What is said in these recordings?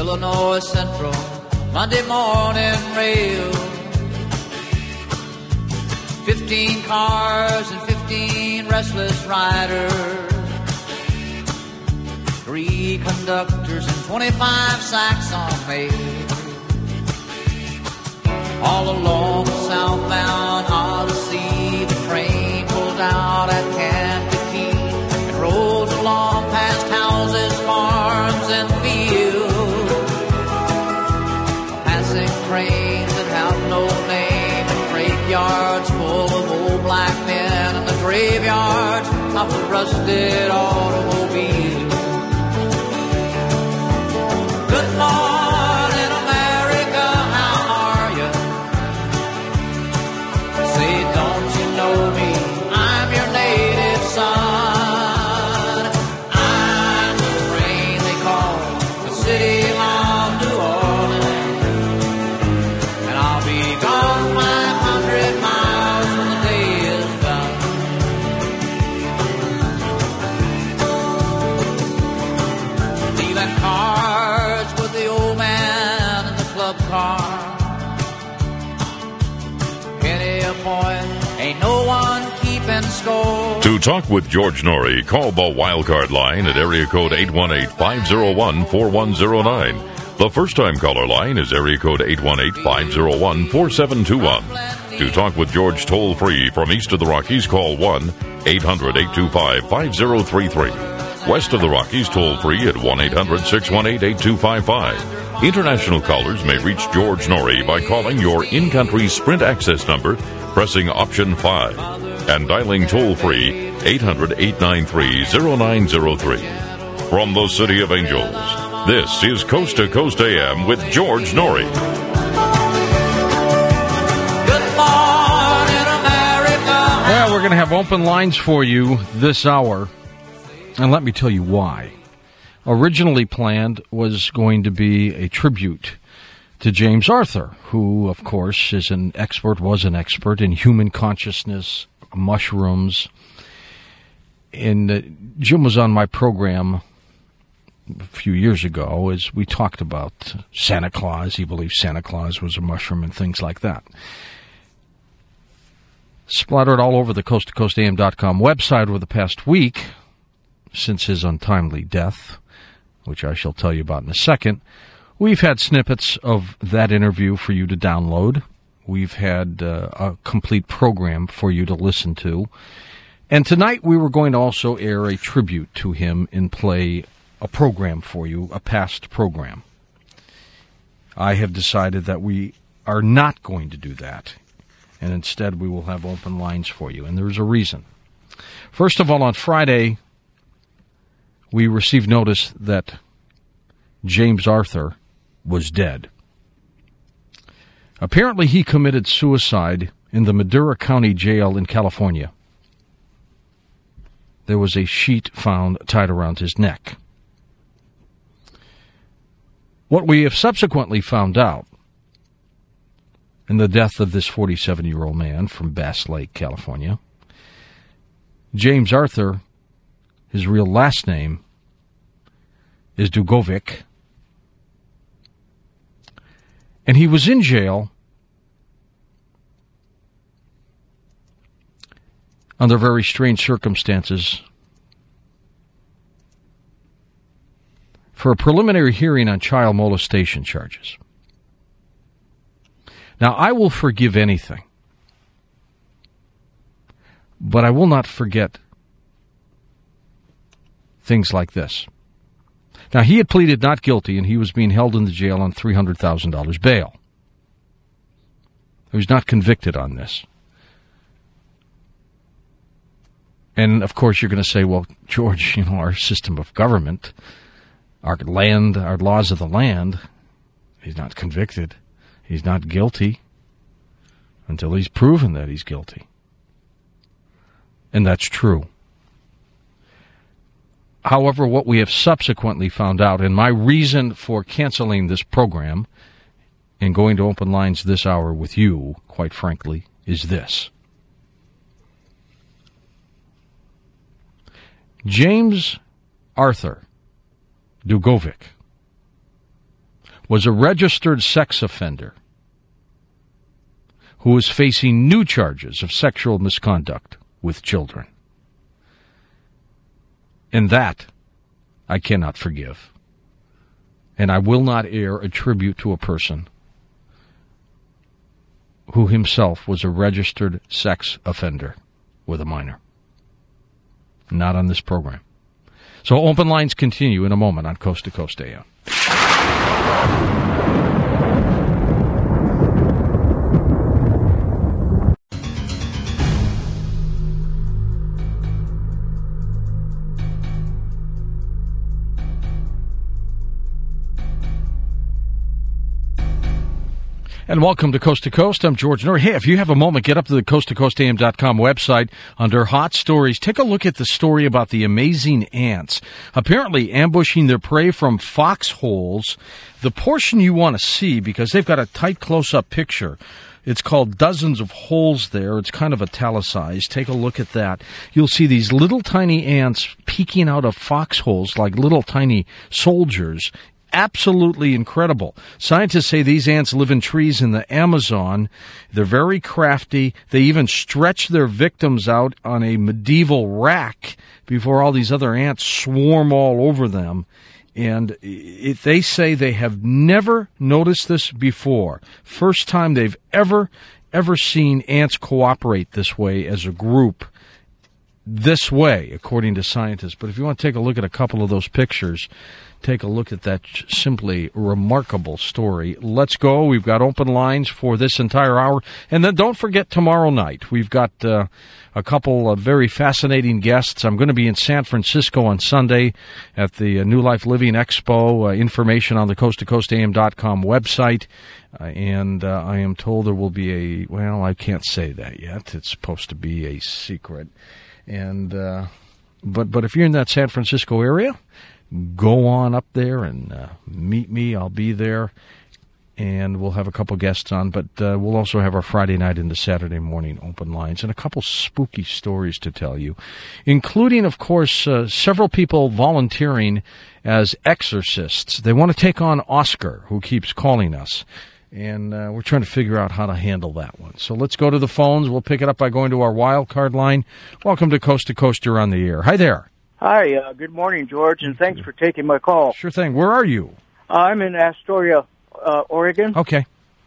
Illinois Central Monday morning rail. 15 cars and 15 restless riders, 3 conductors and 25 sacks on mail. All along the southbound Odyssey, the train pulled out at Kankakee and rolls along past houses, farms, and fields. Passing trains that have no name and freight yards full of old black men and the graveyards of the rusted automobiles. Good morning, America, how are you? Say, don't you know me? I'm your native son. I'm the train they call the city of New Orleans, and I'll be gone 500 miles when the day is done. Leaving cards with the old man in the club car. Penny a point, ain't no one keeping score. To talk with George Norrie, call the Wildcard line at area code 818-501-4109. The first-time caller line is area code 818-501-4721. To talk with George toll-free from east of the Rockies, call 1-800-825-5033. West of the Rockies, toll-free at 1-800-618-8255. International callers may reach George Norrie by calling your in-country Sprint access number, pressing option 5, and dialing toll-free 800-893-0903. From the City of Angels, this is Coast to Coast AM with George Norrie. Good morning, America. Well, we're going to have open lines for you this hour, and let me tell you why. Originally planned was going to be a tribute to James Arthur, who, of course, was an expert in human consciousness, mushrooms. And Jim was on my program a few years ago as we talked about Santa Claus. He believed Santa Claus was a mushroom and things like that. Splattered all over the coasttocoastam.com website over the past week since his untimely death, which I shall tell you about in a second. We've had snippets of that interview for you to download. We've had a complete program for you to listen to. And tonight we were going to also air a tribute to him and play a program for you, a past program. I have decided that we are not going to do that, and instead we will have open lines for you, and there's a reason. First of all, on Friday, we received notice that James Arthur was dead. Apparently, he committed suicide in the Madera County Jail in California. There was a sheet found tied around his neck. What we have subsequently found out in the death of this 47-year-old man from Bass Lake, California, James Arthur, his real last name is Dugovic, and he was in jail under very strange circumstances for a preliminary hearing on child molestation charges. Now, I will forgive anything, but I will not forget things like this. Now, he had pleaded not guilty, and he was being held in the jail on $300,000 bail. He was not convicted on this. And, of course, you're going to say, well, George, our system of government, our land, our laws of the land, he's not convicted. He's not guilty until he's proven that he's guilty. And that's true. However, what we have subsequently found out, and my reason for canceling this program and going to open lines this hour with you, quite frankly, is this. James Arthur Dugovic was a registered sex offender who was facing new charges of sexual misconduct with children. And that I cannot forgive. And I will not air a tribute to a person who himself was a registered sex offender with a minor. Not on this program. So open lines continue in a moment on Coast to Coast AM. And welcome to Coast. I'm George Noory. Hey, if you have a moment, get up to the coasttocoastam.com website under Hot Stories. Take a look at the story about the amazing ants, apparently ambushing their prey from foxholes. The portion you want to see, because they've got a tight close-up picture. It's called Dozens of Holes there. It's kind of italicized. Take a look at that. You'll see these little tiny ants peeking out of foxholes like little tiny soldiers. Absolutely incredible. Scientists say these ants live in trees in the Amazon. They're very crafty. They even stretch their victims out on a medieval rack before all these other ants swarm all over them. And they say they have never noticed this before. First time they've ever seen ants cooperate this way as a group. This way, according to scientists. But if you want to take a look at a couple of those pictures, take a look at that simply remarkable story. Let's go. We've got open lines for this entire hour. And then don't forget tomorrow night. We've got a couple of very fascinating guests. I'm going to be in San Francisco on Sunday at the New Life Living Expo. Information on the coasttocoastam.com website. And I am told there will be I can't say that yet. It's supposed to be a secret. And but if you're in that San Francisco area, go on up there and meet me. I'll be there, and we'll have a couple guests on. But we'll also have our Friday night into Saturday morning open lines and a couple spooky stories to tell you, including, of course, several people volunteering as exorcists. They want to take on Oscar, who keeps calling us. And we're trying to figure out how to handle that one. So let's go to the phones. We'll pick it up by going to our wild card line. Welcome to Coast. You're on the air. Hi there. Hi. Good morning, George, and thanks for taking my call. Sure thing. Where are you? I'm in Astoria, Oregon. Okay.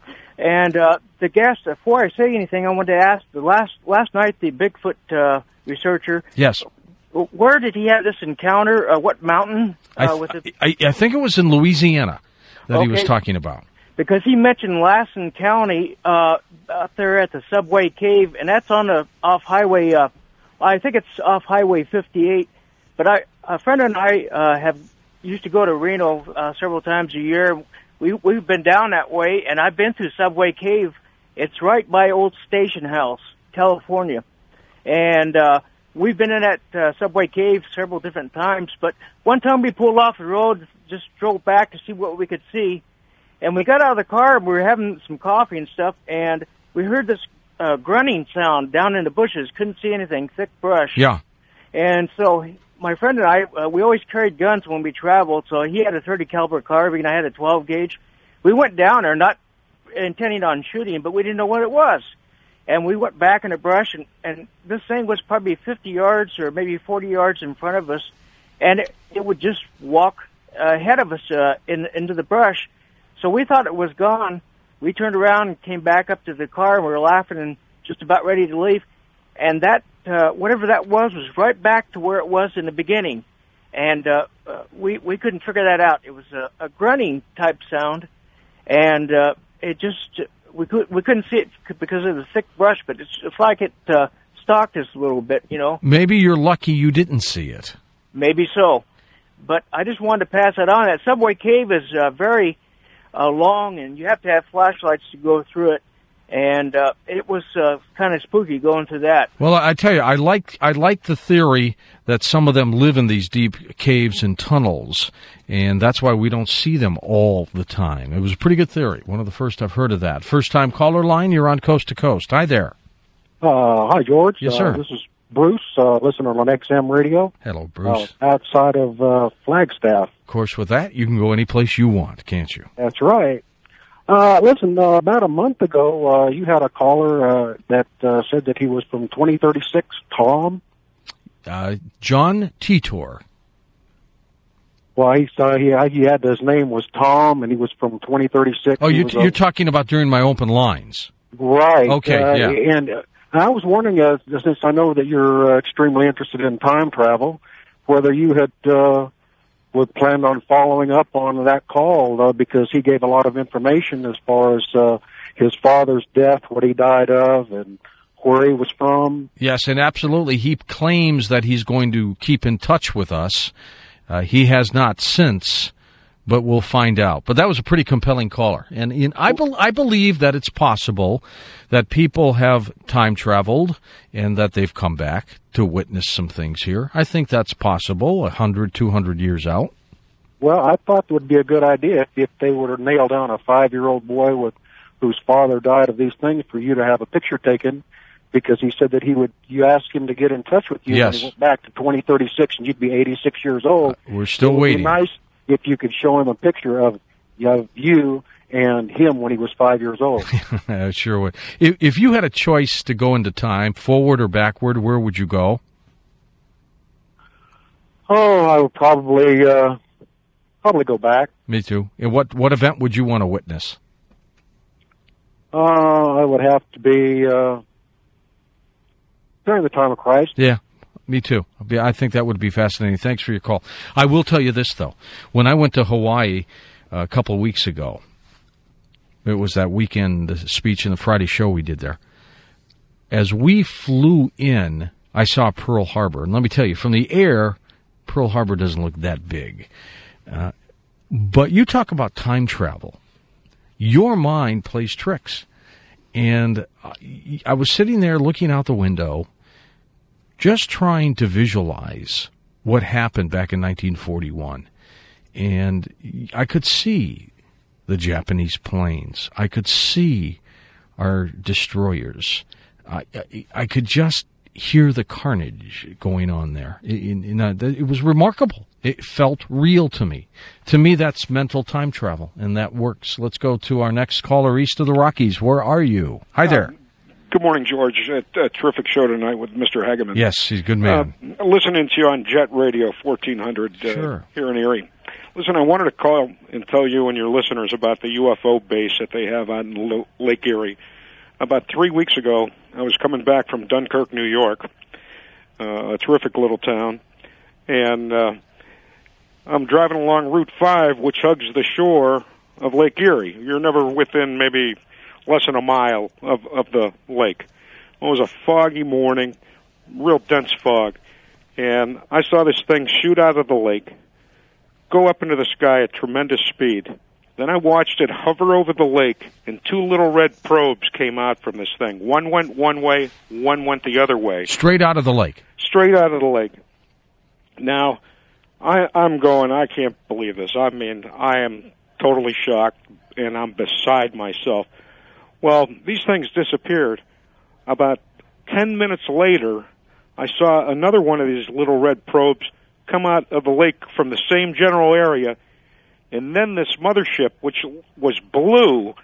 And the guest, before I say anything, I wanted to ask, last night the Bigfoot researcher. Yes. Where did he have this encounter? What mountain was it? I think it was in Louisiana that he was talking about. Because he mentioned Lassen County up there at the Subway Cave, and that's on the off Highway. I think it's off Highway 58. But a friend and I have used to go to Reno several times a year. We've been down that way, and I've been through Subway Cave. It's right by Old Station House, California, and we've been in that Subway Cave several different times. But one time we pulled off the road, just drove back to see what we could see. And we got out of the car, and we were having some coffee and stuff, and we heard this grunting sound down in the bushes. Couldn't see anything, thick brush. Yeah. And so my friend and I, we always carried guns when we traveled, so he had a 30 caliber carbine, I had a 12 gauge. We went down there, not intending on shooting, but we didn't know what it was. And we went back in the brush, and this thing was probably 50 yards or maybe 40 yards in front of us, and it would just walk ahead of us into the brush. So we thought it was gone. We turned around and came back up to the car, and we were laughing and just about ready to leave. And that, whatever that was right back to where it was in the beginning. And we couldn't figure that out. It was a grunting type sound, and it just we couldn't see it because of the thick brush. But it's like it stalked us a little bit, you know. Maybe you're lucky you didn't see it. Maybe so. But I just wanted to pass that on. That Subway Cave is very long, and you have to have flashlights to go through it. And it was kind of spooky going through that. Well, I tell you, I like the theory that some of them live in these deep caves and tunnels, and that's why we don't see them all the time. It was a pretty good theory. One of the first I've heard of that. First-time caller line, you're on Coast to Coast. Hi there. Hi, George. Yes, sir. This is Bruce, listener on XM Radio. Hello, Bruce. Outside of Flagstaff. course, with that, you can go any place you want, can't you? That's right. Listen, about a month ago, you had a caller that said that he was from 2036, Tom. John Titor. Well, he had his name was Tom, and he was from 2036. Oh, you're talking about during my open lines. Right. Okay, yeah. And I was wondering, since I know that you're extremely interested in time travel, whether you had would plan on following up on that call, because he gave a lot of information as far as his father's death, what he died of, and where he was from. Yes, and absolutely. He claims that he's going to keep in touch with us. He has not since, but we'll find out. But that was a pretty compelling caller. And I believe that it's possible that people have time traveled and that they've come back to witness some things here. I think that's possible, 100, 200 years out. Well, I thought it would be a good idea if they were to nail down a 5-year-old boy whose father died of these things for you to have a picture taken, because he said that you asked him to get in touch with you when he went back to 2036 and you'd be 86 years old. We're still waiting. It would be nice if you could show him a picture of you and him when he was 5 years old. I sure would. If you had a choice to go into time, forward or backward, where would you go? Oh, I would probably go back. Me too. And what event would you want to witness? I would have to be during the time of Christ. Yeah, me too. I think that would be fascinating. Thanks for your call. I will tell you this, though. When I went to Hawaii a couple of weeks ago, it was that weekend, the speech and the Friday show we did there. As we flew in, I saw Pearl Harbor. And let me tell you, from the air, Pearl Harbor doesn't look that big. But you talk about time travel. Your mind plays tricks. And I was sitting there looking out the window, just trying to visualize what happened back in 1941. And I could see the Japanese planes. I could see our destroyers. I could just hear the carnage going on there. It was remarkable. It felt real to me. To me, that's mental time travel, and that works. Let's go to our next caller east of the Rockies. Where are you? Hi there. Good morning, George. A terrific show tonight with Mr. Hageman. Yes, he's a good man. Listening to you on Jet Radio 1400 Sure. Here in Erie. Listen, I wanted to call and tell you and your listeners about the UFO base that they have on Lake Erie. About 3 weeks ago, I was coming back from Dunkirk, New York, a terrific little town, and I'm driving along Route 5, which hugs the shore of Lake Erie. You're never within maybe less than a mile of the lake. It was a foggy morning, real dense fog, and I saw this thing shoot out of the lake, go up into the sky at tremendous speed. Then I watched it hover over the lake, and 2 little red probes came out from this thing. One went one way, one went the other way. Straight out of the lake? Straight out of the lake. Now, I'm going, I can't believe this. I mean, I am totally shocked, and I'm beside myself. Well, these things disappeared. About 10 minutes later, I saw another one of these little red probes come out of the lake from the same general area, and then this mothership, which was blue,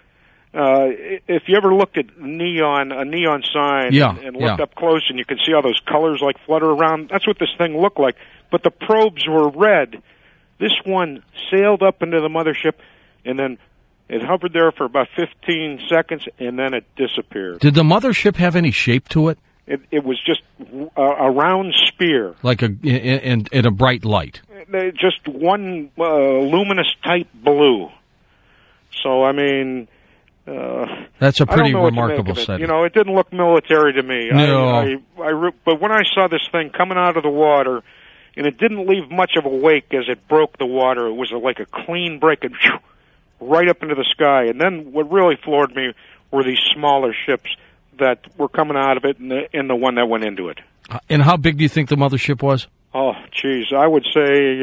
if you ever looked at a neon sign and looked up close and you can see all those colors like flutter around, that's what this thing looked like. But the probes were red. This one sailed up into the mothership, and then it hovered there for about 15 seconds, and then it disappeared. Did the mothership have any shape to it? It was just a round spear. Like in a bright light? Just one luminous type blue. So, I mean... that's a pretty remarkable setting. You know, it didn't look military to me. No. But when I saw this thing coming out of the water, and it didn't leave much of a wake as it broke the water, it was like a clean break and right up into the sky. And then what really floored me were these smaller ships that were coming out of it and the one that went into it. And how big do you think the mothership was? Oh, geez, I would say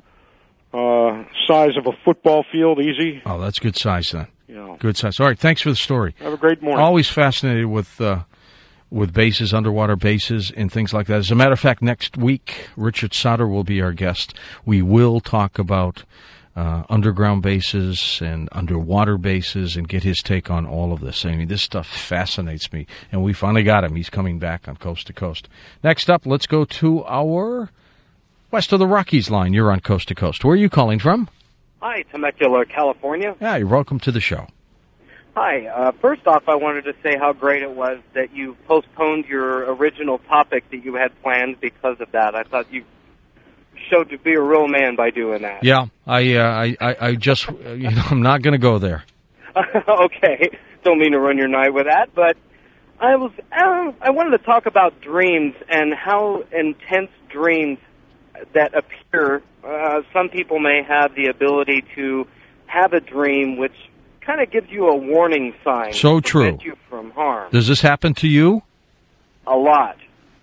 size of a football field, easy. Oh, that's good size then. Yeah. Good size. All right, thanks for the story. Have a great morning. Always fascinated with with bases, underwater bases, and things like that. As a matter of fact, next week, Richard Sauter will be our guest. We will talk about underground bases and underwater bases and get his take on all of this. I mean, this stuff fascinates me, and we finally got him. He's coming back on Coast to Coast. Next up, let's go to our West of the Rockies line. You're on Coast to Coast. Where are you calling from? Hi, Temecula, California. Yeah, you're welcome to the show. Hi. First off, I wanted to say how great it was that you postponed your original topic that you had planned because of that. I thought you showed to be a real man by doing that. Yeah, I just, I'm not going to go there. Okay. Don't mean to run your night with that, but I wanted to talk about dreams and how intense dreams that appear. Some people may have the ability to have a dream which kind of gives you a warning sign. So to true. prevent you from harm. Does this happen to you? A lot.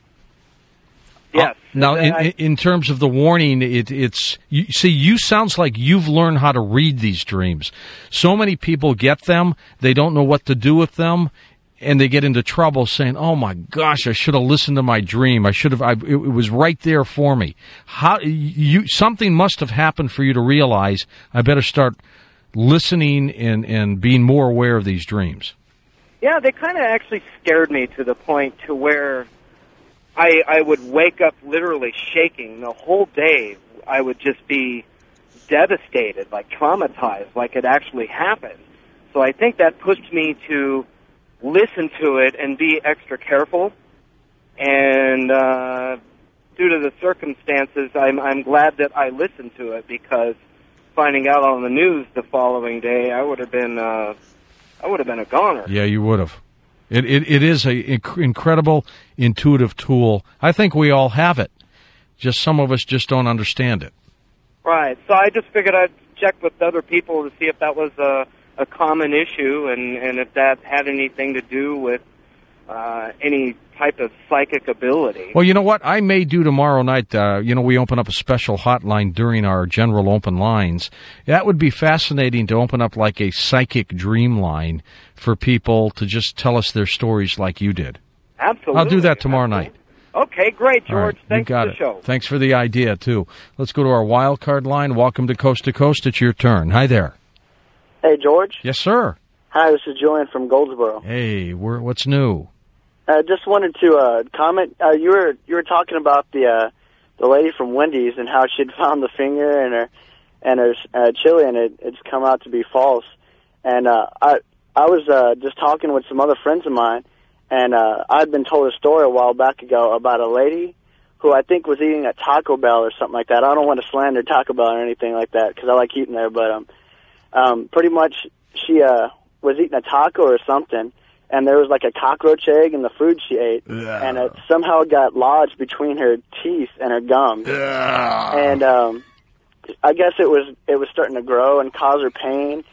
Yes. Now, in terms of the warning, it's you sounds like you've learned how to read these dreams. So many people get them, they don't know what to do with them, and they get into trouble saying, "Oh my gosh, I should have listened to my dream. It was right there for me." Something must have happened for you to realize I better start listening and being more aware of these dreams. Yeah, they kind of actually scared me to the point to where I would wake up literally shaking. The whole day I would just be devastated, like traumatized, like it actually happened. So I think that pushed me to listen to it and be extra careful. And due to the circumstances, I'm glad that I listened to it, because finding out on the news the following day, I would have been a goner. Yeah, you would have. It is an incredible intuitive tool. I think we all have it. Just some of us just don't understand it. Right. So I just figured I'd check with other people to see if that was a common issue and if that had anything to do with any type of psychic ability. Well, you know what? I may do tomorrow night. We open up a special hotline during our general open lines. That would be fascinating to open up like a psychic dream line for people to just tell us their stories like you did. Absolutely. I'll do that tomorrow night. Okay, great, George. Right, Thanks for the it. show. Thanks for the idea, too. Let's go to our wild card line. Welcome to Coast. It's your turn. Hi there. Hey, George. Yes, sir. Hi, this is Julian from Goldsboro. Hey, what's new? Just wanted to comment. You were talking about the lady from Wendy's and how she'd found the finger in her chili, and it's come out to be false. And I was just talking with some other friends of mine, and I'd been told a story a while back ago about a lady who I think was eating at Taco Bell or something like that. I don't want to slander Taco Bell or anything like that because I like eating there, but pretty much she was eating a taco or something, and there was like a cockroach egg in the food she ate, and it somehow got lodged between her teeth and her gums. And I guess it was starting to grow and cause her pain,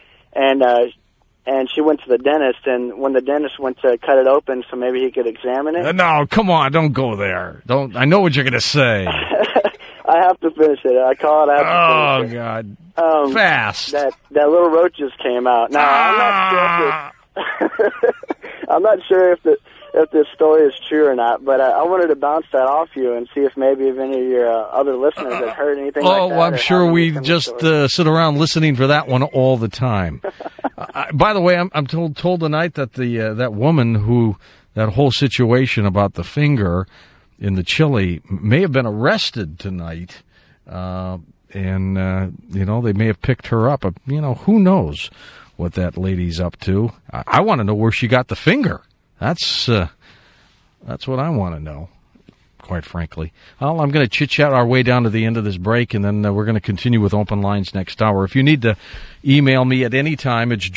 and she went to the dentist, and when the dentist went to cut it open so maybe he could examine it. No, come on, don't go there. I know what you're going to say. I have to finish it. I call it. I have to finish it. God. Fast. That little roach just came out. Now, I'm not sure if this story is true or not, but I wanted to bounce that off you and see if maybe any of your other listeners had heard anything like that. Oh, I'm sure we just sit around listening for that one all the time. By the way, I'm told tonight that that woman that whole situation about the finger in the chili may have been arrested tonight, and they may have picked her up. Who knows what that lady's up to? I want to know where she got the finger. That's what I want to know, quite frankly. Well, I'm going to chit-chat our way down to the end of this break, and then we're going to continue with open lines next hour. If you need to email me at any time, it's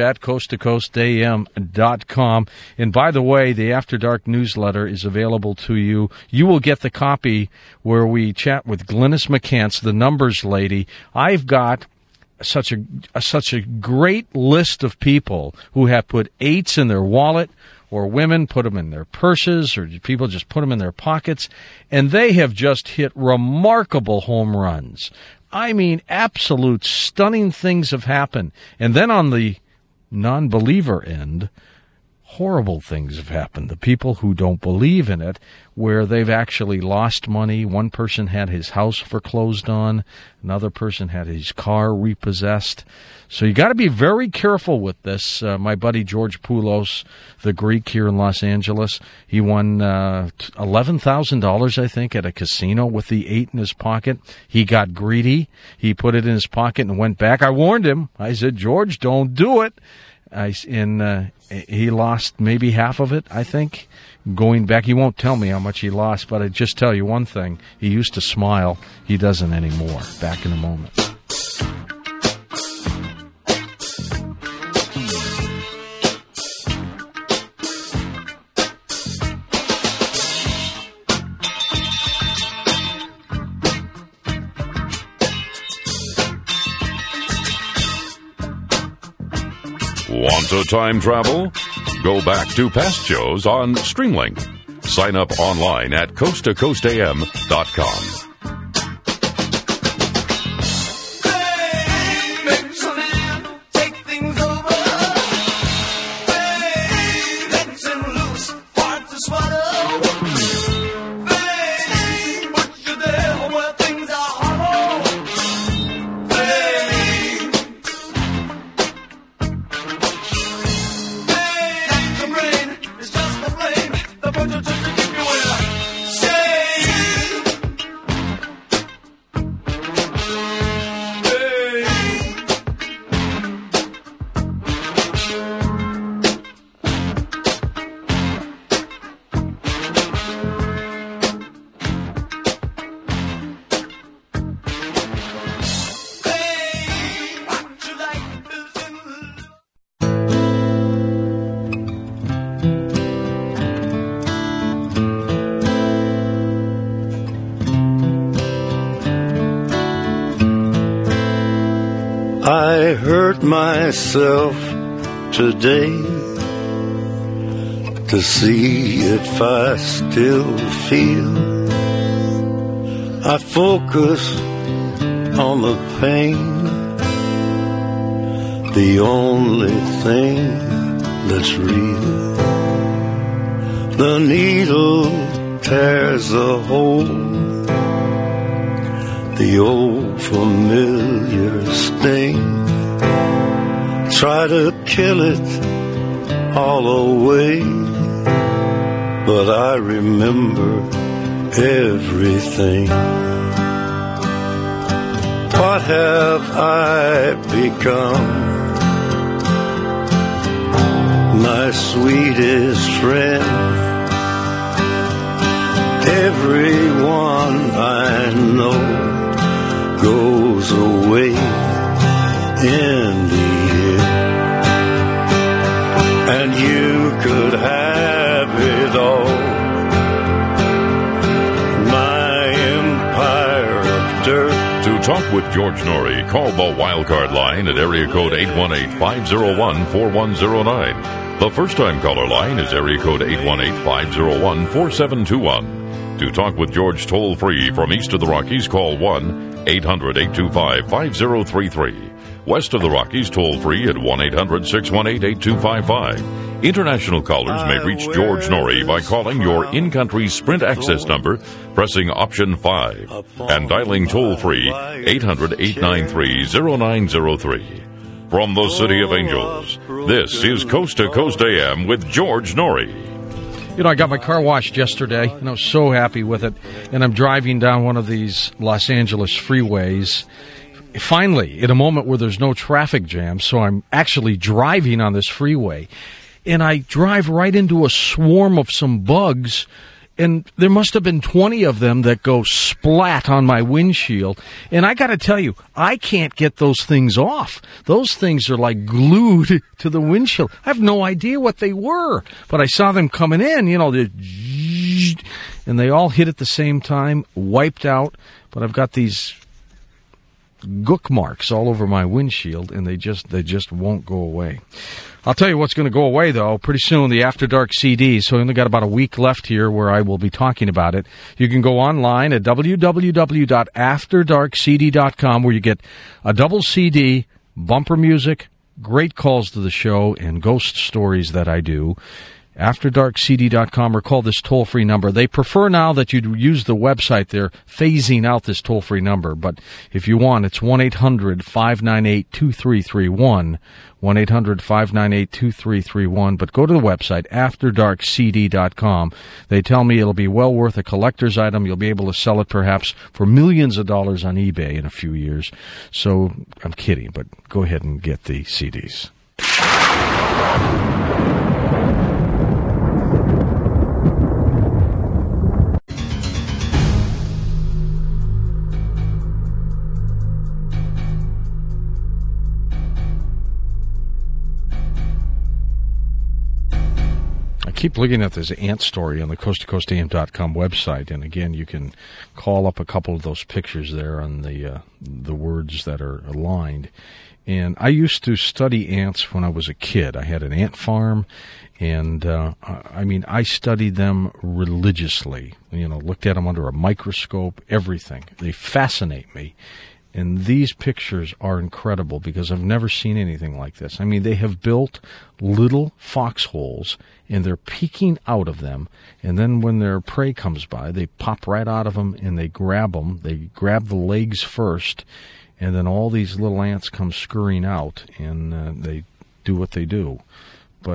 george@coasttocoastam.com. And by the way, the After Dark newsletter is available to you. You will get the copy where we chat with Glynis McCants, the numbers lady. I've got such a great list of people who have put 8s in their wallet, or women put them in their purses, or people just put them in their pockets, and they have just hit remarkable home runs. I mean, absolute stunning things have happened. And then on the non-believer end, horrible things have happened. The people who don't believe in it, where they've actually lost money. One person had his house foreclosed on. Another person had his car repossessed. So you got to be very careful with this. My buddy George Poulos, the Greek here in Los Angeles, he won $11,000, I think, at a casino with the 8 in his pocket. He got greedy. He put it in his pocket and went back. I warned him. I said, George, don't do it. He lost maybe half of it, I think. Going back, he won't tell me how much he lost, but I just tell you one thing. He used to smile. He doesn't anymore. Back in a moment. Want to time travel? Go back to past shows on Stringlink. Sign up online at coasttocoastam.com. I hurt myself today to see if I still feel. I focus on the pain, the only thing that's real. The needle tears a hole, the old familiar sting. Try to kill it all away, but I remember everything. What have I become? My sweetest friend. Everyone I know goes away in the end, and you could have it all. My empire of dirt. To talk with George Norrie, call the Wildcard line at area code 818-501-4109. The first-time caller line is area code 818-501-4721. To talk with George toll-free from east of the Rockies, call 1-800-825-5033. West of the Rockies, toll-free at 1-800-618-8255. International callers may reach George Norrie by calling your in-country Sprint access number, pressing option 5, and dialing toll-free 800-893-0903. From the City of Angels, this is Coast to Coast AM with George Norrie. You know, I got my car washed yesterday, and I was so happy with it. And I'm driving down one of these Los Angeles freeways, finally, in a moment where there's no traffic jam, so I'm actually driving on this freeway. And I drive right into a swarm of some bugs, and there must have been 20 of them that go splat on my windshield. And I got to tell you, I can't get those things off. Those things are like glued to the windshield. I have no idea what they were, but I saw them coming in, you know, and they all hit at the same time, wiped out. But I've got these gook marks all over my windshield, and they just won't go away. I'll tell you what's going to go away, though, pretty soon, the After Dark CD. So I only got about a week left here where I will be talking about it. You can go online at www.afterdarkcd.com, where you get a double CD, bumper music, great calls to the show and ghost stories that I do. AfterDarkCD.com, or call this toll-free number. They prefer now that you use the website. They're phasing out this toll-free number, but if you want, it's 1-800-598-2331, 1-800-598-2331, but go to the website, AfterDarkCD.com. They tell me it'll be well worth a collector's item. You'll be able to sell it perhaps for millions of dollars on eBay in a few years. So, I'm kidding, but go ahead and get the CDs. Keep looking at this ant story on the coasttocoastam.com website, and again, you can call up a couple of those pictures there on the words that are aligned. And I used to study ants when I was a kid. I had an ant farm, and I studied them religiously. Looked at them under a microscope, everything. They fascinate me. And these pictures are incredible because I've never seen anything like this. I mean, they have built little foxholes, and they're peeking out of them. And then when their prey comes by, they pop right out of them, and they grab them. They grab the legs first, and then all these little ants come scurrying out, and they do what they do. But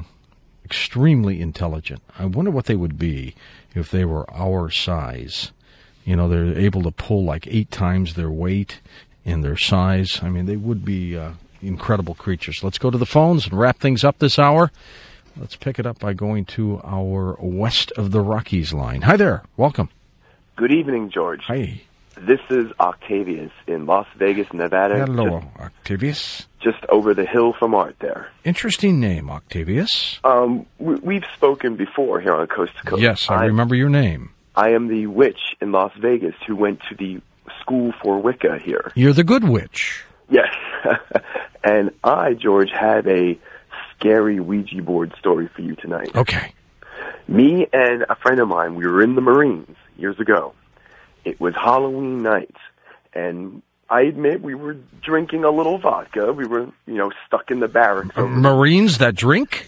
extremely intelligent. I wonder what they would be if they were our size. They're able to pull like 8 times their weight and their size. I mean, they would be incredible creatures. Let's go to the phones and wrap things up this hour. Let's pick it up by going to our West of the Rockies line. Hi there. Welcome. Good evening, George. Hi. This is Octavius in Las Vegas, Nevada. Hello, Octavius. Just over the hill from Art there. Interesting name, Octavius. We've spoken before here on Coast to Coast. Yes, I remember your name. I am the witch in Las Vegas who went to the school for Wicca here. You're the good witch. Yes. And I, George, have a scary Ouija board story for you tonight. Okay. Me and a friend of mine, we were in the Marines years ago. It was Halloween night, and I admit we were drinking a little vodka. We were, stuck in the barracks. Marines that drink?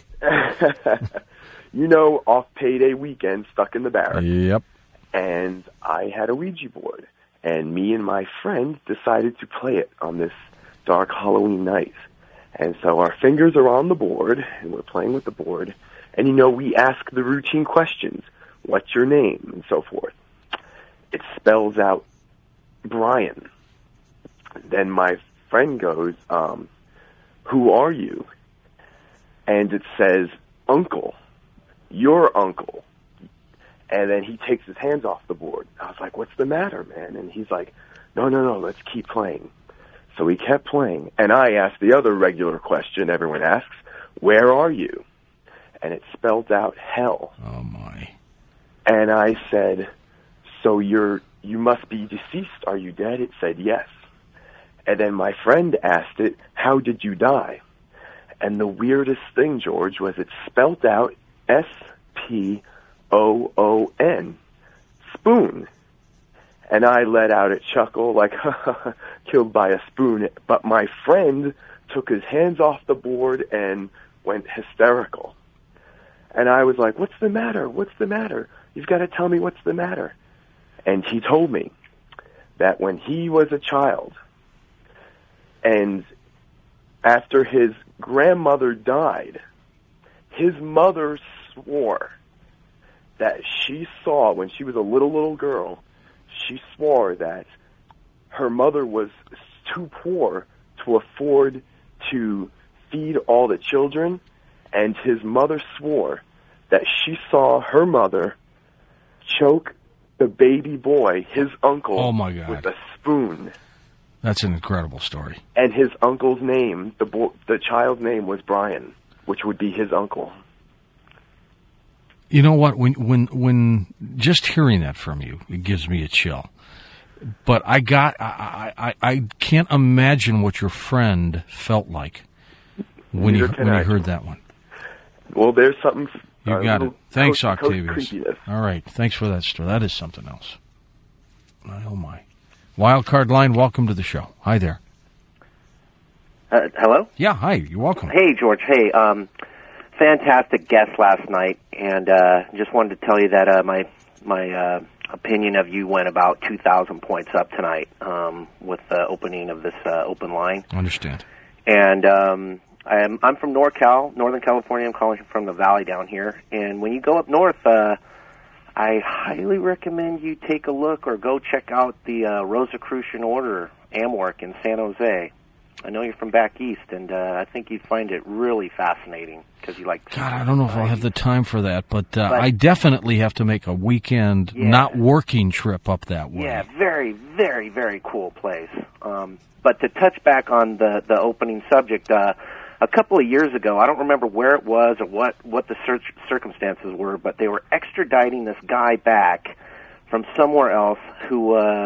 Off payday weekend, stuck in the barracks. Yep. And I had a Ouija board, and me and my friend decided to play it on this dark Halloween night. And so our fingers are on the board, and we're playing with the board, and we ask the routine questions. What's your name? And so forth. It spells out Brian. Then my friend goes, who are you? And it says, Uncle. Your uncle. And then he takes his hands off the board. I was like, what's the matter, man? And he's like, no, let's keep playing. So we kept playing, and I asked the other regular question everyone asks, where are you? And it spelled out hell. Oh, my. And I said, so you must be deceased. Are you dead? It said yes. And then my friend asked it, how did you die? And the weirdest thing, George, was it spelled out S-P-O-O-N, spoon. And I let out a chuckle like, killed by a spoon. But my friend took his hands off the board and went hysterical. And I was like, what's the matter? What's the matter? You've got to tell me what's the matter. And he told me that when he was a child, and after his grandmother died, his mother swore that she saw, when she was a little girl, she swore that her mother was too poor to afford to feed all the children, and his mother swore that she saw her mother choke the baby boy, his uncle, oh my God, with a spoon. That's an incredible story. And his uncle's name, the child's name was Brian, which would be his uncle. You know what? When just hearing that from you, it gives me a chill. But I can't imagine what your friend felt like when he heard that one. Well, there's something. You got it. Thanks, Octavius. Creepiness. All right. Thanks for that story. That is something else. Oh, my. Wildcard line, welcome to the show. Hi there. Hello? Yeah, hi. You're welcome. Hey, George. Hey, fantastic guest last night, and just wanted to tell you that my opinion of you went about 2,000 points up tonight with the opening of this open line. I understand. And I'm from NorCal, Northern California. I'm calling from the Valley down here. And when you go up north, I highly recommend you take a look or go check out the Rosicrucian Order AMWORK in San Jose. I know you're from back east, and I think you'd find it really fascinating because you like... God, I don't know if I'll have the time for that, but I definitely have to make a weekend, not working trip up that way. Yeah, very, very, very cool place. But to touch back on the opening subject, a couple of years ago, I don't remember where it was or what the circumstances were, but they were extraditing this guy back from somewhere else who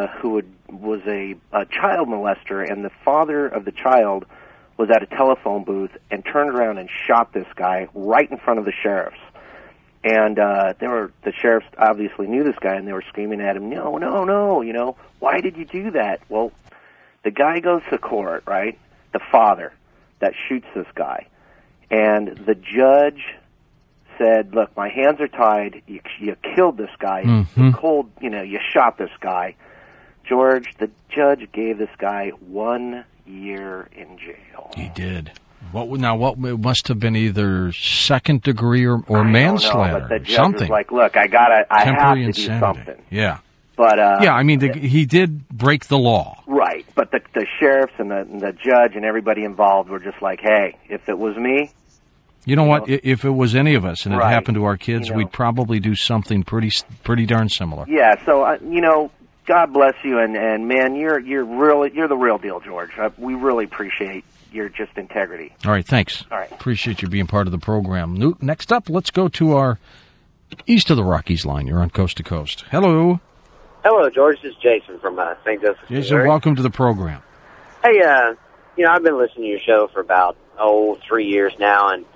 was a child molester, and the father of the child was at a telephone booth and turned around and shot this guy right in front of the sheriffs. And the sheriffs obviously knew this guy, and they were screaming at him, no, you know, why did you do that? Well, the guy goes to court, right? The father that shoots this guy. And the judge said, look, my hands are tied. You killed this guy. Mm-hmm. Cold, you shot this guy. George, the judge gave this guy 1 year in jail. He did. What it must have been either second degree or manslaughter. I don't know, but the judge something. was like, look, I have to do something. Yeah. But yeah, I mean, he did break the law. Right, but the sheriffs and the judge and everybody involved were just like, hey, if it was me... You know what? If it was any of us and it Right. happened to our kids, we'd probably do something pretty darn similar. Yeah, so, God bless you, and man, you're the real deal, George. We really appreciate your just integrity. All right, thanks. All right. Appreciate you being part of the program. Next up, let's go to our East of the Rockies line. You're on Coast to Coast. Hello. Hello, George. This is Jason from St. Joseph, Jason, Missouri. welcome to the program. Hey, I've been listening to your show for about 3 years now, and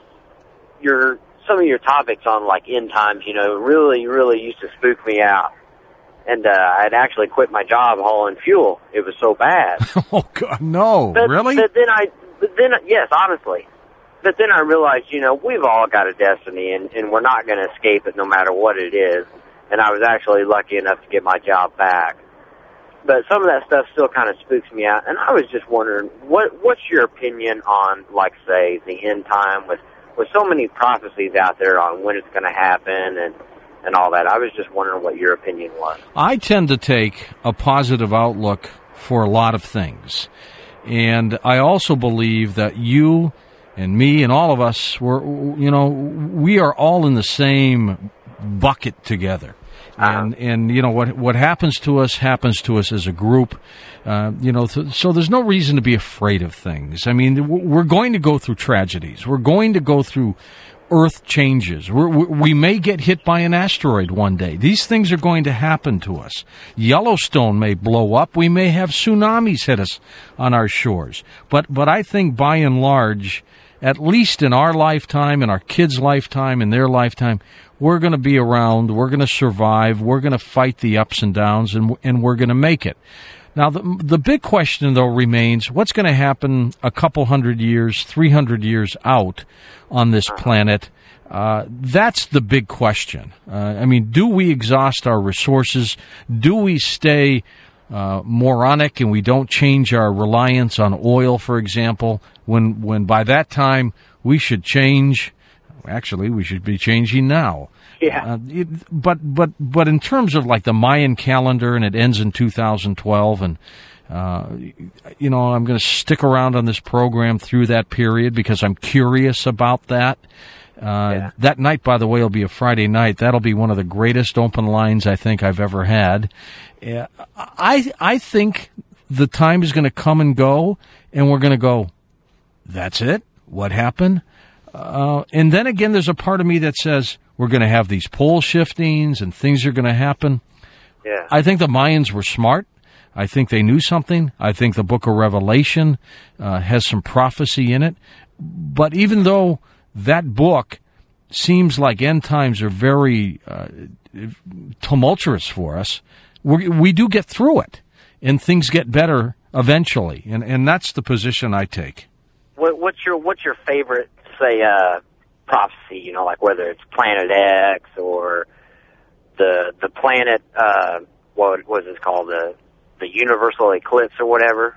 some of your topics on like end times, really, really used to spook me out. And I'd actually quit my job hauling fuel. It was so bad. Oh God, no! Really? But then, yes, honestly. But then I realized, we've all got a destiny, and we're not going to escape it no matter what it is. And I was actually lucky enough to get my job back. But some of that stuff still kind of spooks me out. And I was just wondering, what's your opinion on, like, say, the end time with so many prophecies out there on when it's going to happen and all that? I was just wondering what your opinion was. I tend to take a positive outlook for a lot of things. And I also believe that you and me and all of us, we are all in the same bucket together. And what happens to us as a group. So there's no reason to be afraid of things. I mean, we're going to go through tragedies. We're going to go through earth changes. We may get hit by an asteroid one day. These things are going to happen to us. Yellowstone may blow up. We may have tsunamis hit us on our shores. But I think by and large, at least in our lifetime, in our kids' lifetime, in their lifetime, we're going to be around, we're going to survive, we're going to fight the ups and downs, and we're going to make it. Now, the big question, though, remains, what's going to happen a couple 100 years, 300 years out on this planet? That's the big question. Do we exhaust our resources? Do we stay moronic and we don't change our reliance on oil, for example, when by that time we should change? Actually, we should be changing now. Yeah. But in terms of like the Mayan calendar, and it ends in 2012, and I'm going to stick around on this program through that period because I'm curious about that. That night, by the way, will be a Friday night. That'll be one of the greatest open lines I think I've ever had. I think the time is going to come and go, and we're going to go, that's it? What happened? And then again, there's a part of me that says we're going to have these pole shiftings and things are going to happen. Yeah. I think the Mayans were smart. I think they knew something. I think the book of Revelation has some prophecy in it. But even though that book seems like end times are very tumultuous for us, we do get through it, and things get better eventually. And that's the position I take. what's your favorite, say, prophecy? You know, like whether it's Planet X or the planet, what was it called, the universal eclipse or whatever.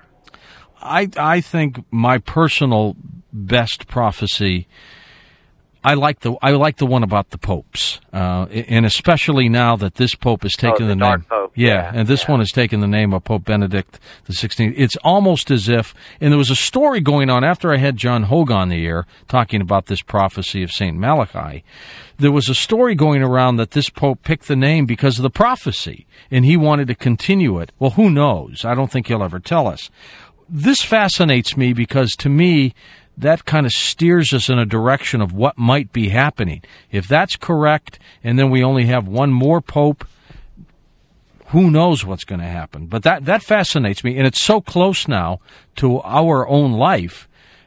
I think my personal best prophecy, I like the one about the popes, and especially now that this pope has taken the name. Pope. Yeah, and this one has taken the name of Pope Benedict XVI. It's almost as if, and there was a story going on after I had John Hogue on the air talking about this prophecy of St. Malachi. There was a story going around that this pope picked the name because of the prophecy, and he wanted to continue it. Well, who knows? I don't think he'll ever tell us. This fascinates me because, to me, that kind of steers us in a direction of what might be happening. If that's correct, and then we only have one more pope, who knows what's going to happen? But that fascinates me, and it's so close now to our own life.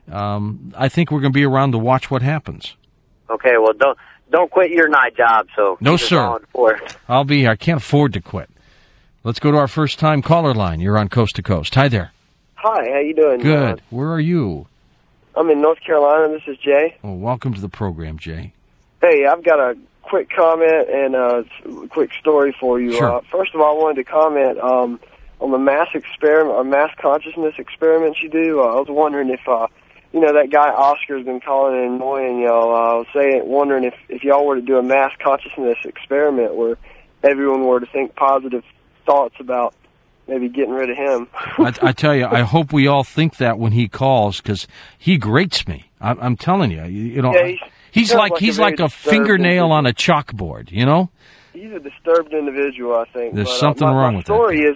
I think we're going to be around to watch what happens. Okay, well, don't quit your night job. So no, keep us sir. on for it. I'll be here. I can't afford to quit. Let's go to our first-time caller line. You're on Coast to Coast. Hi there. Hi, how you doing? Good. Where are you? I'm in North Carolina. This is Jay. Oh, welcome to the program, Jay. Hey, I've got a quick comment and a quick story for you. Sure. First of all, I wanted to comment on the mass experiment, or mass consciousness experiments you do. I was wondering if, that guy Oscar's been calling and annoying y'all. I was wondering if y'all were to do a mass consciousness experiment where everyone were to think positive thoughts about maybe getting rid of him. I tell you, I hope we all think that when he calls, because he grates me. I'm telling you, Yeah, he's like a fingernail on a chalkboard, you know? He's a disturbed individual, I think. There's something wrong with that. My story is,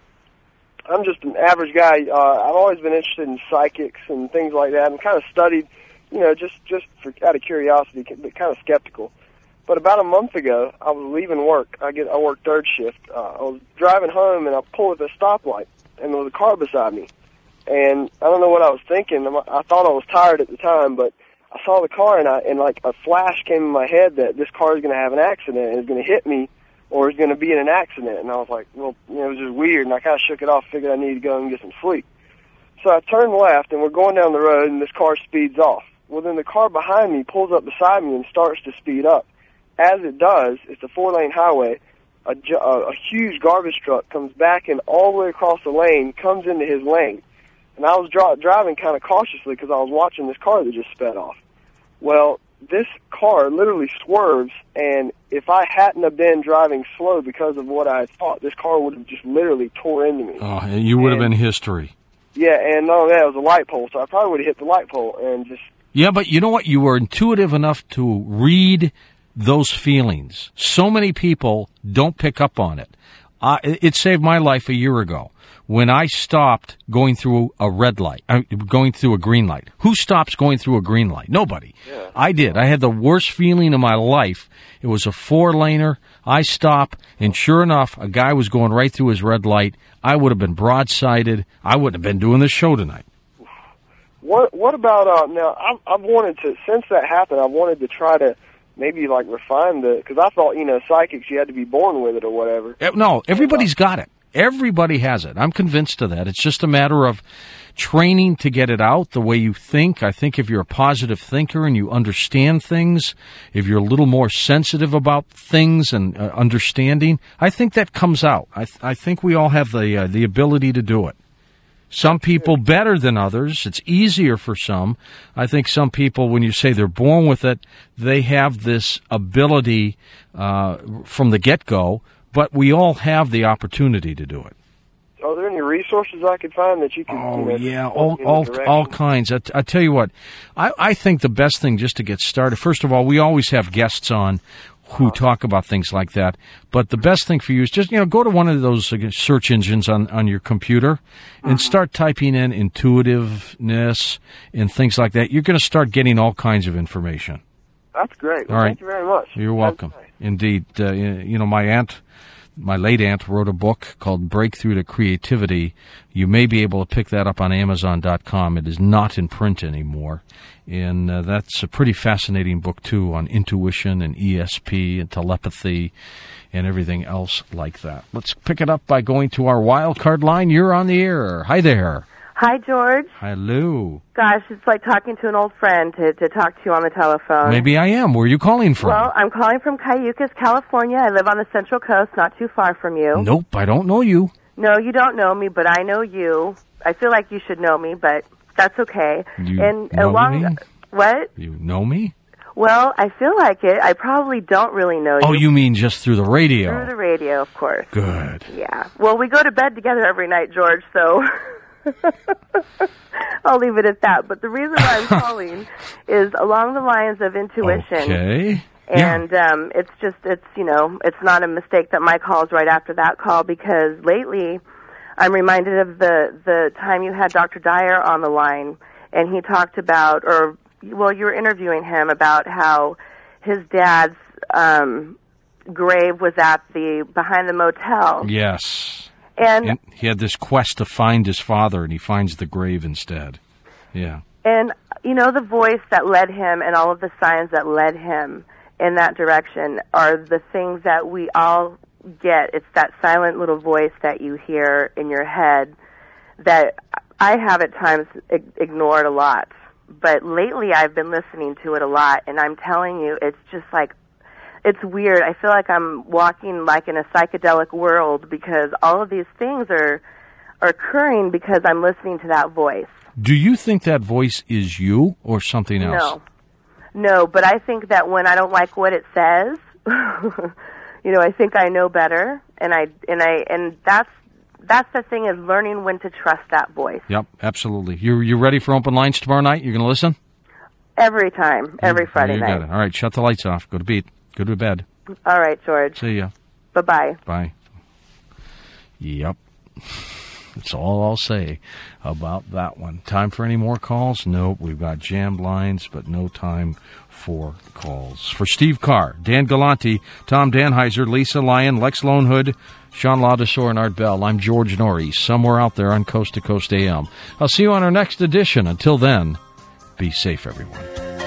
I'm just an average guy. I've always been interested in psychics and things like that, and kind of studied, just out of curiosity, but kind of skeptical. But about a month ago, I was leaving work. I work third shift. I was driving home, and I pulled at a stoplight, and there was a car beside me. And I don't know what I was thinking. I thought I was tired at the time, but I saw the car, and like a flash came in my head that this car is going to have an accident and is going to hit me, or is going to be in an accident. And I was like, well, it was just weird, and I kind of shook it off, figured I needed to go and get some sleep. So I turned left, and we're going down the road, and this car speeds off. Well, then the car behind me pulls up beside me and starts to speed up. As it does, it's a 4-lane highway. A huge garbage truck comes backing all the way across the lane, comes into his lane. And I was driving kind of cautiously because I was watching this car that just sped off. Well, this car literally swerves, and if I hadn't have been driving slow because of what I thought, this car would have just literally tore into me. Oh, and you would have been history. Yeah, and no, it was a light pole, so I probably would have hit the light pole and just... Yeah, but you know what? You were intuitive enough to read those feelings. So many people don't pick up on it. It saved my life a year ago when I stopped going through a red light, going through a green light. Who stops going through a green light? Nobody. Yeah. I did. I had the worst feeling of my life. It was a 4-laner. I stop, and sure enough, a guy was going right through his red light. I would have been broadsided. I wouldn't have been doing this show tonight. What about, now, I've wanted to, since that happened, I've wanted to try to maybe like refine because I thought, psychics, you had to be born with it or whatever. No, everybody's got it. Everybody has it. I'm convinced of that. It's just a matter of training to get it out the way you think. I think if you're a positive thinker and you understand things, if you're a little more sensitive about things and understanding, I think that comes out. I think we all have the ability to do it. Some people better than others. It's easier for some. I think some people, when you say they're born with it, they have this ability from the get-go, but we all have the opportunity to do it. Are there any resources I could find that you can... all kinds. I tell you what, I think the best thing just to get started, first of all, we always have guests on who talk about things like that. But the best thing for you is just, go to one of those search engines on your computer and start typing in intuitiveness and things like that. You're going to start getting all kinds of information. That's great. Well, all right. Thank you very much. You're welcome. Indeed. My late aunt wrote a book called Breakthrough to Creativity. You may be able to pick that up on Amazon.com. It is not in print anymore. And that's a pretty fascinating book, too, on intuition and ESP and telepathy and everything else like that. Let's pick it up by going to our wild card line. You're on the air. Hi there. Hi, George. Hello. Gosh, it's like talking to an old friend to talk to you on the telephone. Maybe I am. Where are you calling from? Well, I'm calling from Cayucas, California. I live on the Central Coast, not too far from you. Nope, I don't know you. No, you don't know me, but I know you. I feel like you should know me, but that's okay. You know me? What? You know me? Well, I feel like it. I probably don't really know you. Oh, you mean just through the radio? Through the radio, of course. Good. Yeah. Well, we go to bed together every night, George, so I'll leave it at that. But the reason why I'm calling is along the lines of intuition. Okay. And it's not a mistake that my call is right after that call, because lately I'm reminded of the time you had Dr. Dyer on the line, and he talked about, you were interviewing him about how his dad's grave was behind the motel. Yes. And he had this quest to find his father, and he finds the grave instead. Yeah. And, the voice that led him and all of the signs that led him in that direction are the things that we all get. It's that silent little voice that you hear in your head that I have at times ignored a lot. But lately I've been listening to it a lot, and I'm telling you, it's just like, it's weird. I feel like I'm walking like in a psychedelic world, because all of these things are occurring because I'm listening to that voice. Do you think that voice is you or something else? No, but I think that when I don't like what it says, I think I know better, and that's the thing, is learning when to trust that voice. Yep, absolutely. You ready for open lines tomorrow night? You're going to listen? Every time, every Friday night. Got it. All right, shut the lights off. Go to bed. All right, George. See ya. Bye-bye. Bye. Yep. That's all I'll say about that one. Time for any more calls? Nope. We've got jammed lines, but no time for calls. For Steve Carr, Dan Galante, Tom Danheiser, Lisa Lyon, Lex Lonehood, Sean Ladesor, and Art Bell, I'm George Norrie, somewhere out there on Coast to Coast AM. I'll see you on our next edition. Until then, be safe, everyone.